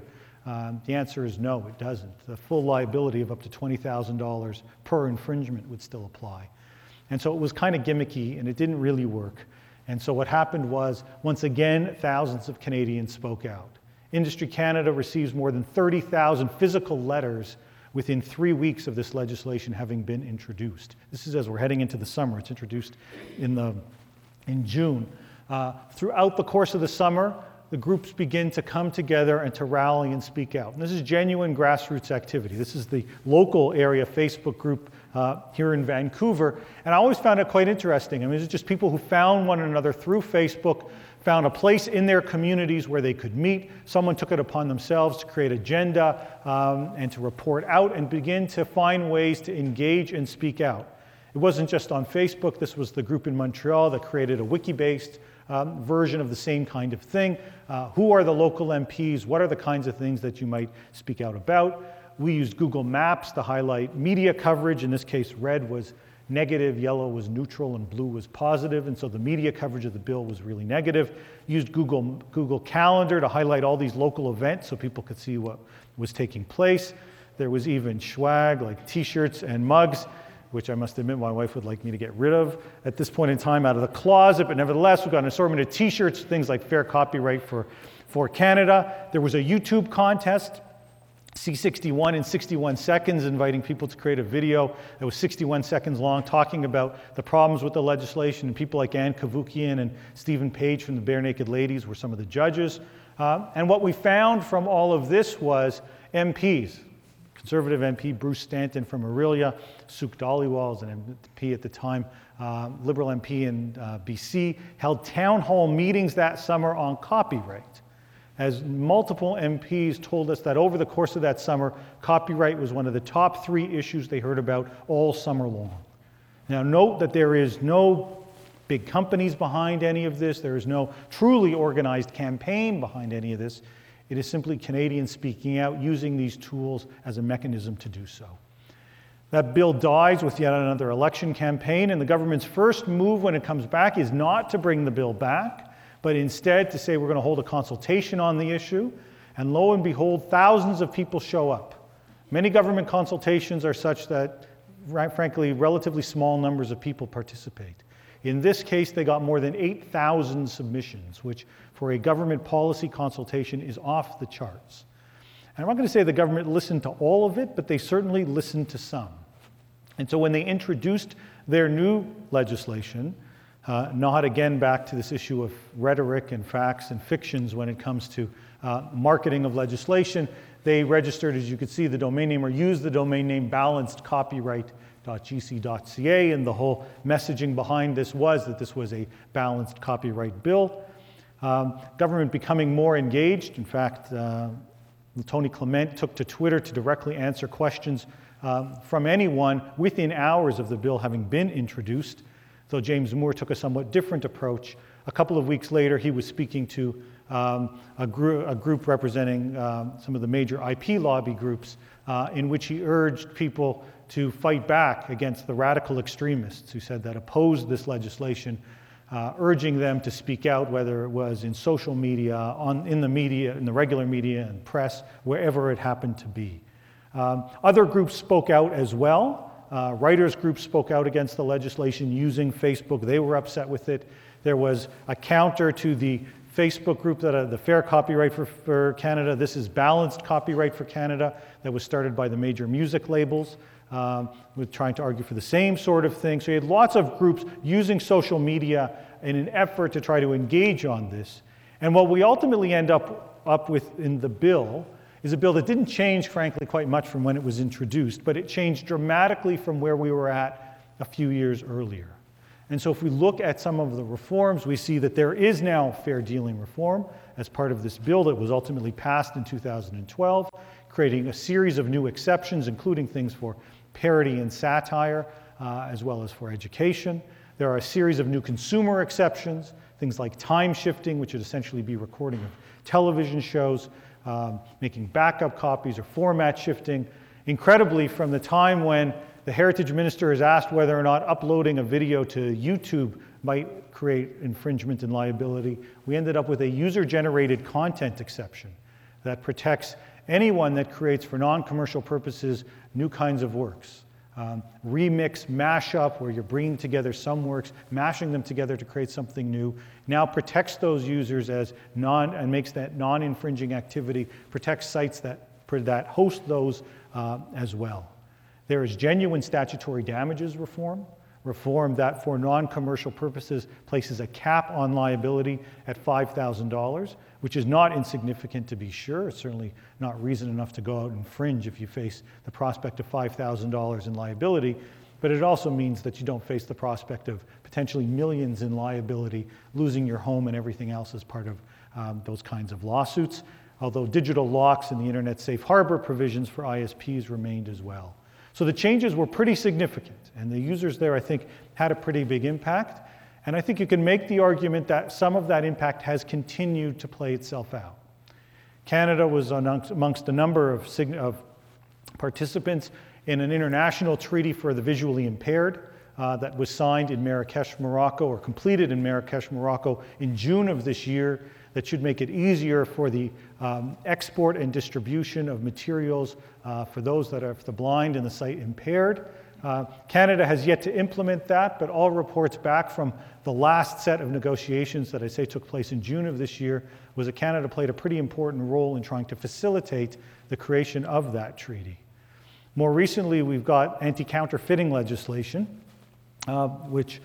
The answer is no, it doesn't. The full liability of up to $20,000 per infringement would still apply. And so it was kind of gimmicky, and it didn't really work. And so what happened was, once again, thousands of Canadians spoke out. Industry Canada receives more than 30,000 physical letters within 3 weeks of this legislation having been introduced. This is as we're heading into the summer. It's introduced in June. Throughout the course of the summer, the groups begin to come together and to rally and speak out. And this is genuine grassroots activity. This is the local area Facebook group here in Vancouver. And I always found it quite interesting. I mean, it's just people who found one another through Facebook, found a place in their communities where they could meet. Someone took it upon themselves to create agenda and to report out and begin to find ways to engage and speak out. It wasn't just on Facebook. This was the group in Montreal that created a wiki-based version of the same kind of thing. Who are the local MPs? What are the kinds of things that you might speak out about? We used Google Maps to highlight media coverage. In this case, red was negative, yellow was neutral, and blue was positive. And so the media coverage of the bill was really negative. Used Google Calendar to highlight all these local events so people could see what was taking place. There was even swag, like t-shirts and mugs, which I must admit my wife would like me to get rid of at this point in time out of the closet. But nevertheless, we've got an assortment of t-shirts, things like fair copyright for Canada. There was a YouTube contest, C61 in 61 seconds, inviting people to create a video that was 61 seconds long, talking about the problems with the legislation. And people like Ann Cavoukian and Stephen Page from the Bare Naked Ladies were some of the judges. And what we found from all of this was MPs. Conservative MP Bruce Stanton from Orillia, Suk Dhaliwal is an MP at the time, Liberal MP in BC, held town hall meetings that summer on copyright. As multiple MPs told us that over the course of that summer, copyright was one of the top 3 issues they heard about all summer long. Now note that there is no big companies behind any of this. There is no truly organized campaign behind any of this. It is simply Canadians speaking out, using these tools as a mechanism to do so. That bill dies with yet another election campaign, and the government's first move when it comes back is not to bring the bill back, but instead to say we're going to hold a consultation on the issue. And lo and behold, thousands of people show up. Many government consultations are such that, frankly, relatively small numbers of people participate. In this case, they got more than 8,000 submissions, which for a government policy consultation is off the charts. And I'm not going to say the government listened to all of it, but they certainly listened to some. And so when they introduced their new legislation, not again back to this issue of rhetoric and facts and fictions when it comes to marketing of legislation, they registered, as you could see, the domain name or used the domain name balancedcopyright.gc.ca, and the whole messaging behind this was that this was a balanced copyright bill. Government becoming more engaged. In fact, Tony Clement took to Twitter to directly answer questions from anyone within hours of the bill having been introduced. Though James Moore took a somewhat different approach. A couple of weeks later, he was speaking to a group representing some of the major IP lobby groups, in which he urged people to fight back against the radical extremists who said that opposed this legislation, urging them to speak out, whether it was in social media, in the regular media and press, wherever it happened to be. Other groups spoke out as well. Writers groups spoke out against the legislation using Facebook. They were upset with it. There was a counter to the Facebook group, the Fair Copyright for Canada. This is Balanced Copyright for Canada, that was started by the major music labels, with trying to argue for the same sort of thing. So you had lots of groups using social media in an effort to try to engage on this. And what we ultimately end up with in the bill is a bill that didn't change, frankly, quite much from when it was introduced, but it changed dramatically from where we were at a few years earlier. And so if we look at some of the reforms, we see that there is now fair dealing reform as part of this bill that was ultimately passed in 2012, creating a series of new exceptions, including things for parody and satire, as well as for education. There are a series of new consumer exceptions, things like time shifting, which would essentially be recording of television shows, making backup copies or format shifting. Incredibly, from the time when the Heritage Minister is asked whether or not uploading a video to YouTube might create infringement and liability, we ended up with a user-generated content exception that protects anyone that creates for non-commercial purposes new kinds of works. Remix, mashup, where you're bringing together some works, mashing them together to create something new, now protects those users as and makes that non-infringing activity, protects sites that host those as well. There is genuine statutory damages reform that for non-commercial purposes places a cap on liability at $5,000, which is not insignificant to be sure. It's certainly not reason enough to go out and infringe if you face the prospect of $5,000 in liability, but it also means that you don't face the prospect of potentially millions in liability, losing your home and everything else as part of those kinds of lawsuits, although digital locks and the Internet Safe Harbor provisions for ISPs remained as well. So the changes were pretty significant, and the users there, I think, had a pretty big impact. And I think you can make the argument that some of that impact has continued to play itself out. Canada was amongst a number of participants in an international treaty for the visually impaired that was signed in Marrakesh, Morocco, or completed in Marrakesh, Morocco in June of this year, that should make it easier for the export and distribution of materials for those that are the blind and the sight impaired. Canada has yet to implement that, but all reports back from the last set of negotiations that I say took place in June of this year was that Canada played a pretty important role in trying to facilitate the creation of that treaty. More recently, we've got anti-counterfeiting legislation, which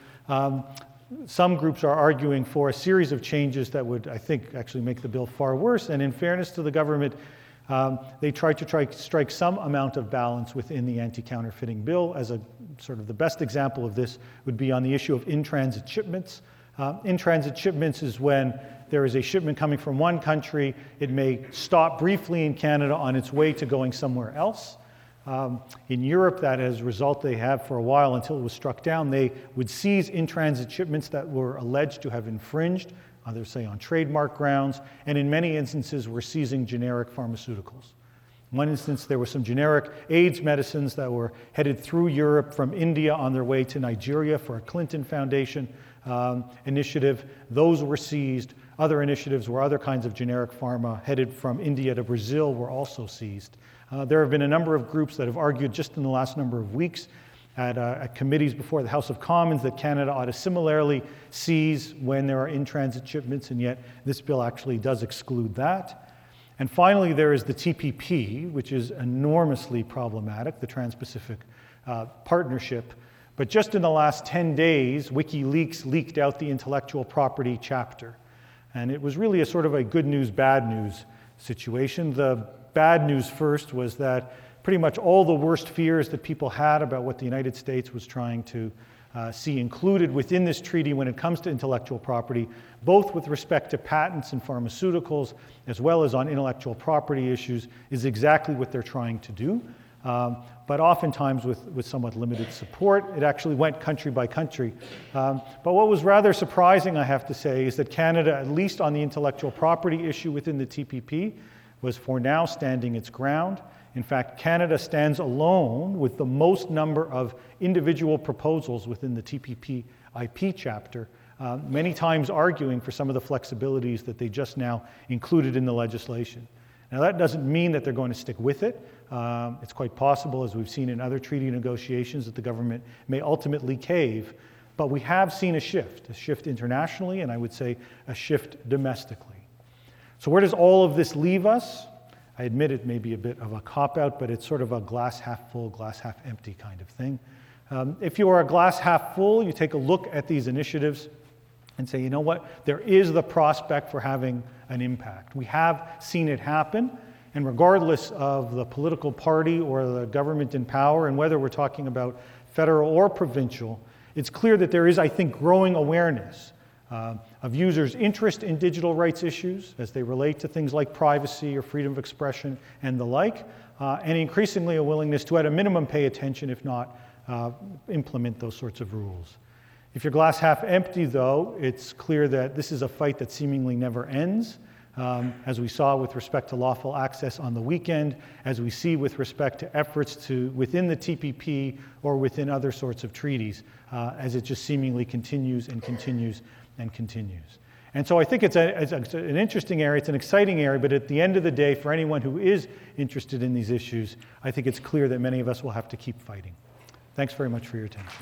some groups are arguing for a series of changes that would, I think, actually make the bill far worse. And in fairness to the government, they tried to strike some amount of balance within the anti-counterfeiting bill. As a sort of the best example of this would be on the issue of in-transit shipments. In-transit shipments is when there is a shipment coming from one country. It may stop briefly in Canada on its way to going somewhere else. In Europe, that as a result they have for a while until it was struck down, they would seize in-transit shipments that were alleged to have infringed, others say on trademark grounds, and in many instances were seizing generic pharmaceuticals. In one instance, there were some generic AIDS medicines that were headed through Europe from India on their way to Nigeria for a Clinton Foundation initiative. Those were seized. Other initiatives where other kinds of generic pharma headed from India to Brazil were also seized. There have been a number of groups that have argued just in the last number of weeks at committees before the House of Commons that Canada ought to similarly seize when there are in-transit shipments, and yet this bill actually does exclude that. And finally, there is the TPP, which is enormously problematic, the Trans-Pacific Partnership. But just in the last 10 days, WikiLeaks leaked out the intellectual property chapter. And it was really a sort of a good news, bad news situation. The bad news first was that pretty much all the worst fears that people had about what the United States was trying to see included within this treaty when it comes to intellectual property, both with respect to patents and pharmaceuticals, as well as on intellectual property issues, is exactly what they're trying to do. But oftentimes with somewhat limited support. It actually went country by country. But what was rather surprising, I have to say, is that Canada, at least on the intellectual property issue within the TPP, was for now standing its ground. In fact, Canada stands alone with the most number of individual proposals within the TPP IP chapter, many times arguing for some of the flexibilities that they just now included in the legislation. Now, that doesn't mean that they're going to stick with it. It's quite possible, as we've seen in other treaty negotiations, that the government may ultimately cave. But we have seen a shift internationally, and I would say a shift domestically. So where does all of this leave us? I admit it may be a bit of a cop-out, but it's sort of a glass half full, glass half empty kind of thing. If you are a glass half full, you take a look at these initiatives and say, you know what, there is the prospect for having an impact. We have seen it happen, and regardless of the political party or the government in power, and whether we're talking about federal or provincial, it's clear that there is, I think, growing awareness of users' interest in digital rights issues as they relate to things like privacy or freedom of expression and the like, and increasingly a willingness to, at a minimum, pay attention, if not implement those sorts of rules. If your glass half empty, though, it's clear that this is a fight that seemingly never ends, as we saw with respect to lawful access on the weekend, as we see with respect to efforts to within the TPP or within other sorts of treaties, as it just seemingly continues and continues and continues. And so I think it's an interesting area, it's an exciting area, but at the end of the day, for anyone who is interested in these issues, I think it's clear that many of us will have to keep fighting. Thanks very much for your attention.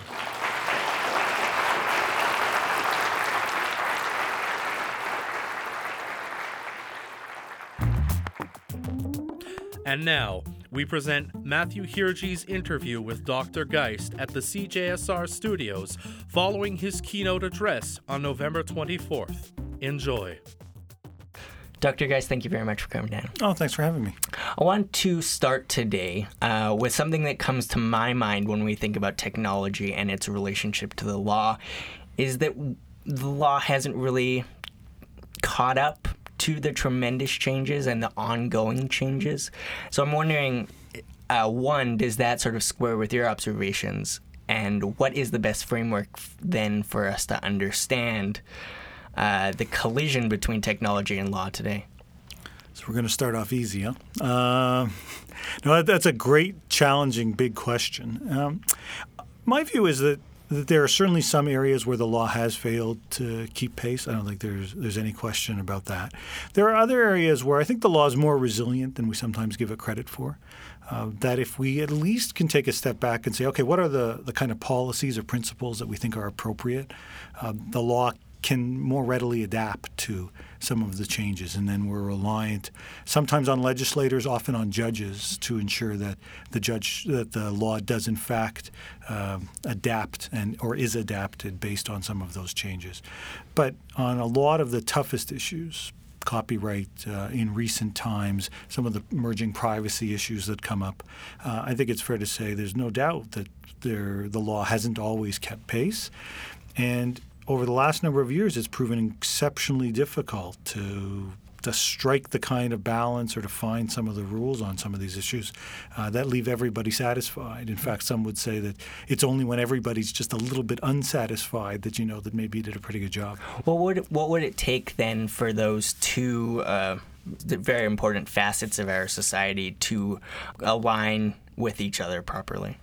And now, we present Matthew Hirji's interview with Dr. Geist at the CJSR studios following his keynote address on November 24th. Enjoy. Dr. Geist, thank you very much for coming down. Oh, thanks for having me. I want to start today with something that comes to my mind when we think about technology and its relationship to the law, is that the law hasn't really caught up to the tremendous changes and the ongoing changes. So I'm wondering, one, does that sort of square with your observations? And what is the best framework then for us to understand the collision between technology and law today? So we're going to start off easy, huh? No, that's a great, challenging, big question. My view is that there are certainly some areas where the law has failed to keep pace. I don't think there's any question about that. There are other areas where I think the law is more resilient than we sometimes give it credit for. That if we at least can take a step back and say, okay, what are the kind of policies or principles that we think are appropriate? The law can more readily adapt to some of the changes, and then we're reliant sometimes on legislators, often on judges, to ensure that the law does in fact adapt or is adapted based on some of those changes. But on a lot of the toughest issues, copyright in recent times, some of the emerging privacy issues that come up, I think it's fair to say there's no doubt that the law hasn't always kept pace. And over the last number of years, it's proven exceptionally difficult to strike the kind of balance or to find some of the rules on some of these issues that leave everybody satisfied. In fact, some would say that it's only when everybody's just a little bit unsatisfied that you know that maybe you did a pretty good job. Well, what would it take then for those two the very important facets of our society to align with each other properly?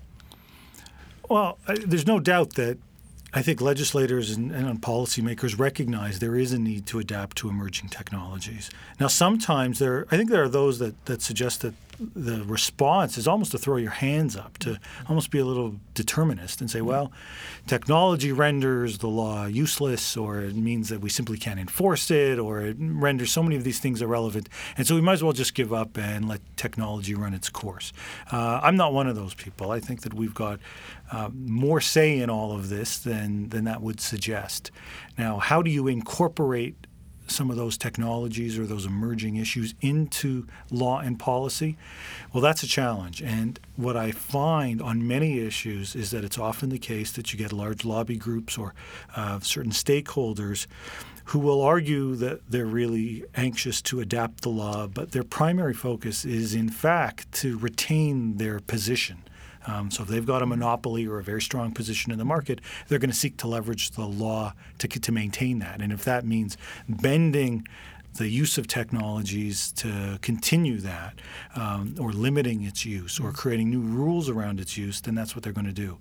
Well, there's no doubt that I think legislators and policymakers recognize there is a need to adapt to emerging technologies. Now, sometimes I think there are those that suggest that the response is almost to throw your hands up, to almost be a little determinist and say, well, technology renders the law useless, or it means that we simply can't enforce it, or it renders so many of these things irrelevant, and so we might as well just give up and let technology run its course. I'm not one of those people. I think that we've got more say in all of this than that would suggest. Now, how do you incorporate some of those technologies or those emerging issues into law and policy? Well, that's a challenge. And what I find on many issues is that it's often the case that you get large lobby groups or certain stakeholders who will argue that they're really anxious to adapt the law, but their primary focus is, in fact, to retain their position. So if they've got a monopoly or a very strong position in the market, they're going to seek to leverage the law to maintain that. And if that means bending the use of technologies to continue that, or limiting its use, or creating new rules around its use, then that's what they're going to do.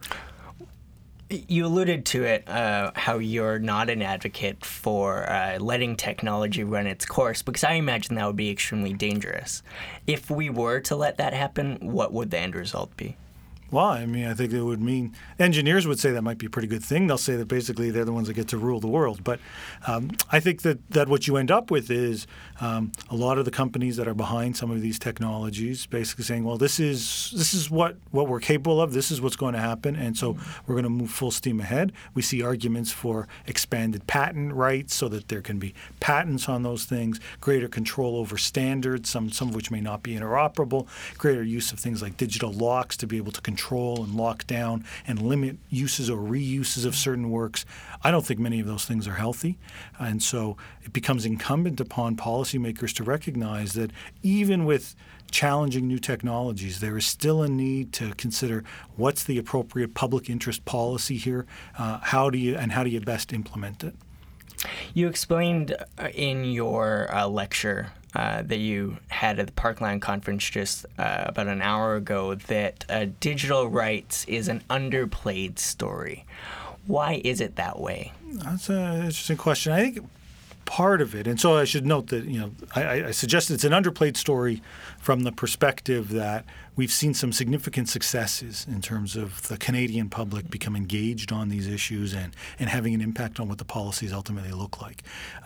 You alluded to it, how you're not an advocate for letting technology run its course, because I imagine that would be extremely dangerous. If we were to let that happen, what would the end result be? Well, I mean, I think it would mean engineers would say that might be a pretty good thing. They'll say that basically they're the ones that get to rule the world. But I think that what you end up with is a lot of the companies that are behind some of these technologies basically saying, well, this is what we're capable of. This is what's going to happen. And so we're going to move full steam ahead. We see arguments for expanded patent rights so that there can be patents on those things, greater control over standards, some of which may not be interoperable, greater use of things like digital locks to be able to control and lock down and limit uses or reuses of certain works. I don't think many of those things are healthy. And so it becomes incumbent upon policymakers to recognize that even with challenging new technologies, there is still a need to consider what's the appropriate public interest policy here, how do you best implement it. You explained in your lecture that you had at the Parkland conference just about an hour ago that digital rights is an underplayed story. Why is it that way? That's an interesting question. I think part of it. And so I should note that, I suggest it's an underplayed story from the perspective that we've seen some significant successes in terms of the Canadian public become engaged on these issues and having an impact on what the policies ultimately look like.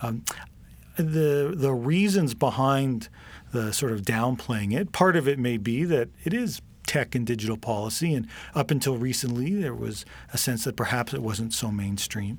The reasons behind the sort of downplaying it, part of it may be that it is tech and digital policy, and up until recently there was a sense that perhaps it wasn't so mainstream,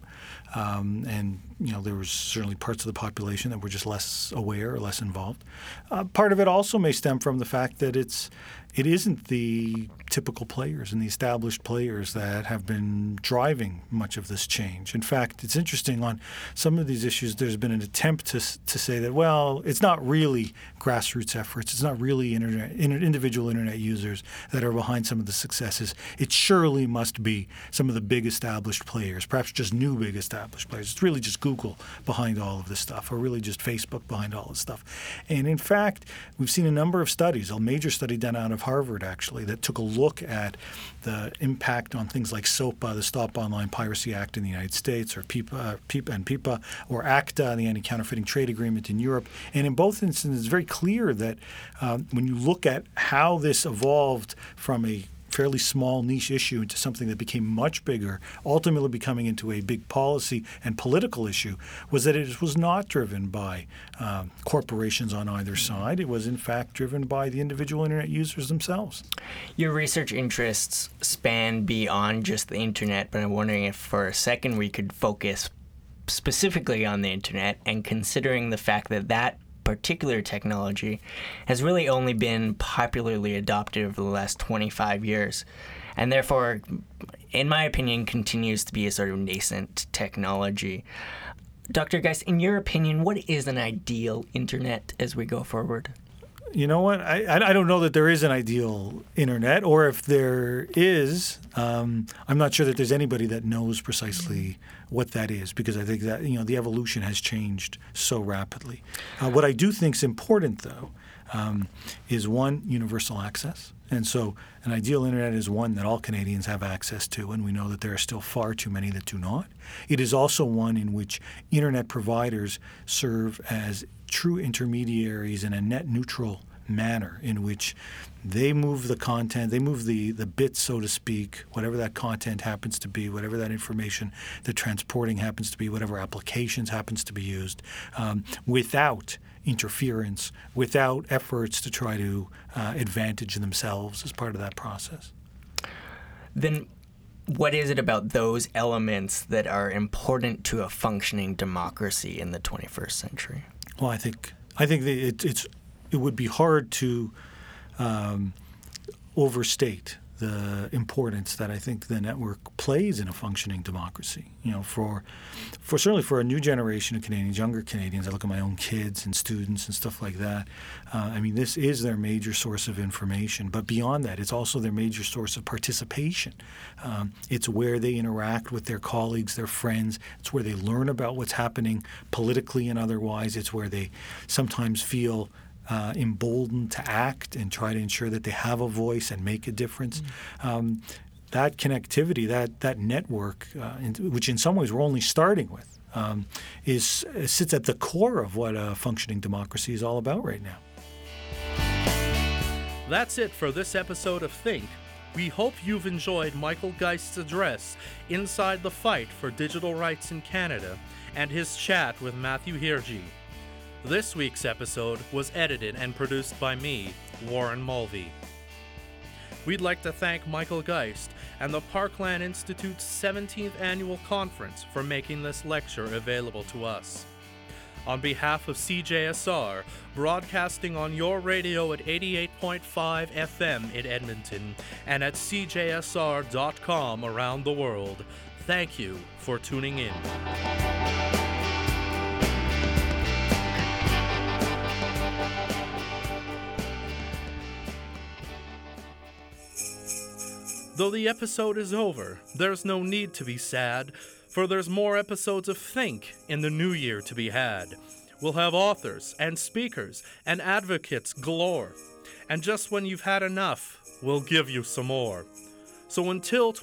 and there was certainly parts of the population that were just less aware or less involved. Part of it also may stem from the fact that it isn't the typical players and the established players that have been driving much of this change. In fact, it's interesting, on some of these issues there's been an attempt to say that, well, it's not really grassroots efforts, it's not really individual internet users that are behind some of the successes. It surely must be some of the big established players, perhaps just new big established players. It's really just Google behind all of this stuff, or really just Facebook behind all this stuff. And in fact, we've seen a number of studies, a major study done out of Harvard actually, that took a look at the impact on things like SOPA, the Stop Online Piracy Act in the United States, or PIPA, or ACTA, the Anti-Counterfeiting Trade Agreement in Europe. And in both instances, it's very clear that when you look at how this evolved from a fairly small niche issue into something that became much bigger, ultimately becoming into a big policy and political issue, was that it was not driven by corporations on either side. It was in fact driven by the individual internet users themselves. Your research interests span beyond just the internet, but I'm wondering if for a second we could focus specifically on the internet, and considering the fact that particular technology has really only been popularly adopted over the last 25 years, and therefore, in my opinion, continues to be a sort of nascent technology. Dr. Geist, in your opinion, what is an ideal internet as we go forward? You know what? I don't know that there is an ideal internet, or if there is, I'm not sure that there's anybody that knows precisely what that is, because I think that the evolution has changed so rapidly. What I do think is important, though, is one, universal access. And so an ideal internet is one that all Canadians have access to, and we know that there are still far too many that do not. It is also one in which internet providers serve as true intermediaries in a net neutral manner, in which they move the content, they move the bits, so to speak, whatever that content happens to be, whatever that information they're transporting happens to be, whatever applications happens to be used, without interference, without efforts to try to advantage themselves as part of that process. Then what is it about those elements that are important to a functioning democracy in the 21st century? Well, I think that it would be hard to overstate the importance that I think the network plays in a functioning democracy. For certainly for a new generation of Canadians, younger Canadians, I look at my own kids and students and stuff like that. This is their major source of information. But beyond that, it's also their major source of participation. It's where they interact with their colleagues, their friends. It's where they learn about what's happening politically and otherwise. It's where they sometimes feel emboldened to act and try to ensure that they have a voice and make a difference. That connectivity, that network, which in some ways we're only starting with, sits at the core of what a functioning democracy is all about right now. That's it for this episode of Think. We hope you've enjoyed Michael Geist's address inside the fight for digital rights in Canada and his chat with Matthew Hirji. This week's episode was edited and produced by me, Warren Mulvey. We'd like to thank Michael Geist and the Parkland Institute's 17th Annual Conference for making this lecture available to us. On behalf of CJSR, broadcasting on your radio at 88.5 FM in Edmonton and at cjsr.com around the world, thank you for tuning in. Though the episode is over, there's no need to be sad, for there's more episodes of Think in the new year to be had. We'll have authors and speakers and advocates galore. And just when you've had enough, we'll give you some more. So until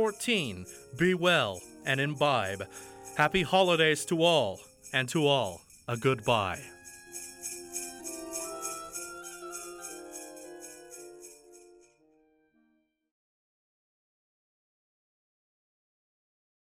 2014, be well and imbibe. Happy holidays to all, and to all, a goodbye.